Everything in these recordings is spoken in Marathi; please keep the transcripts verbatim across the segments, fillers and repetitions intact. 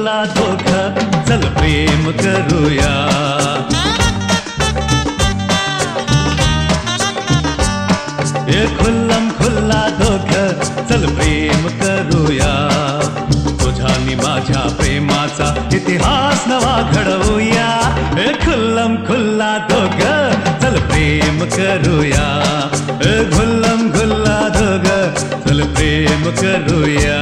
खुल्ला दोघं चल प्रेम करूया. ए खुल्लम खुल्ला दोघं चल प्रेम करूया. तुझ्या नि माझ्या प्रेमाचा इतिहास नवा घडवूया. ए खुल्लम खुल्ला दोघं चल प्रेम करूया. ए खुल्लम खुल्ला दोघं चल प्रेम करूया.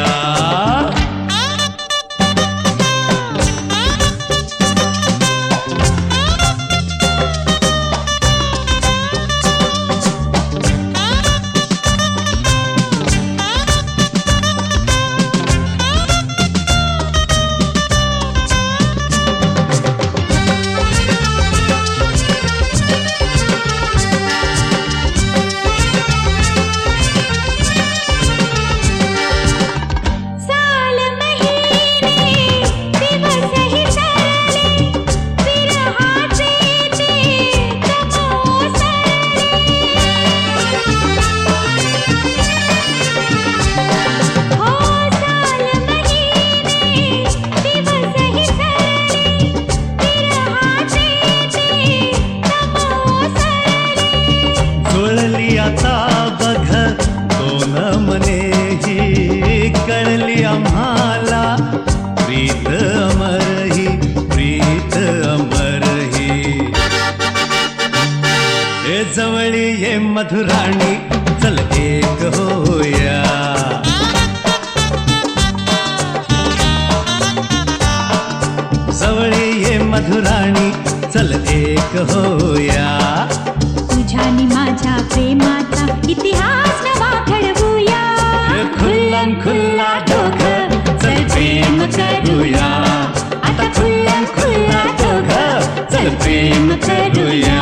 आता बघ दोन मनेही कळली आम्हाला प्रीत अमरही प्रीत अमरही. हे जवळी ये मधुराणी चल एक होया. जवळी ये मधुराणी चल एक होया. तुझ्या नि माझ्या प्रेमाचा इतिहास नवा घडवूया. खुल्लम खुल्ला दोघं चल प्रेम करूया. आता खुल्लम खुल्ला दोघं चल प्रेम करूया.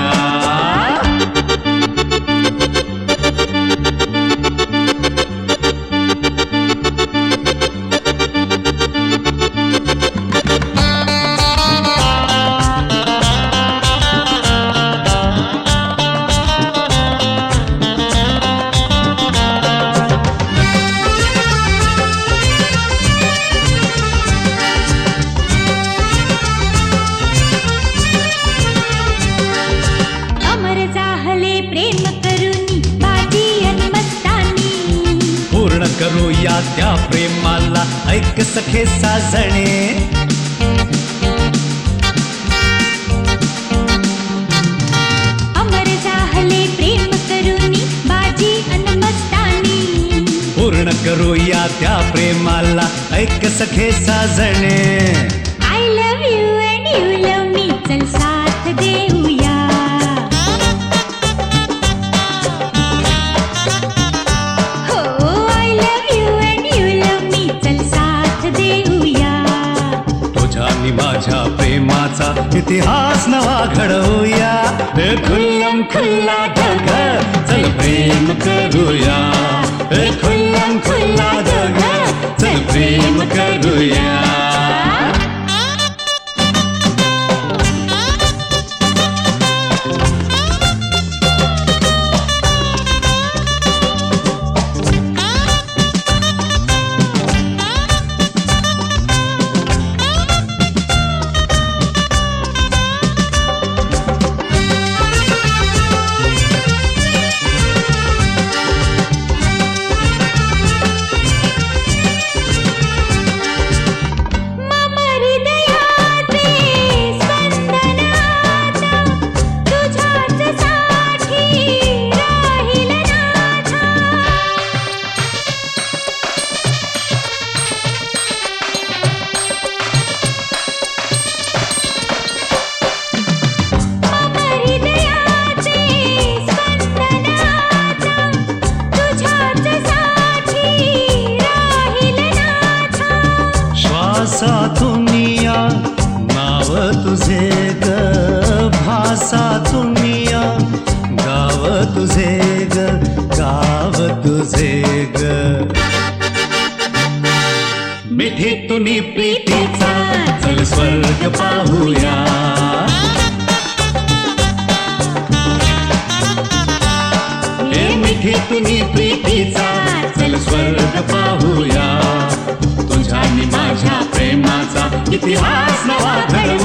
करूया त्या प्रेमाला ऐक सखे साजणे. अमर झाले प्रेम करूनी बाजी अन मस्तानी. पूर्ण करूया त्या प्रेमाला ऐक सखे साजणे. I love you and you love me चल साथ देऊया. माझ्या प्रेमाचा इतिहास नवा घडवूया. ए खुल्लम खुल्ला दोघं चल प्रेम करूया. ए खुल्लम खुल्ला दोघं चल प्रेम करूया. भासातुनिया नाव तुझे ग, भासातुनिया गाव तुझे ग, गाव तुझे ग. मिठी तुनी प्रीतीचा चल स्वर्ग पाहूया. हे मिठी तुनी प्रीतीचा चल स्वर्ग पाहूया. तुझ्या नि माझ्या प्रेमाचा इतिहास नवा घडवा.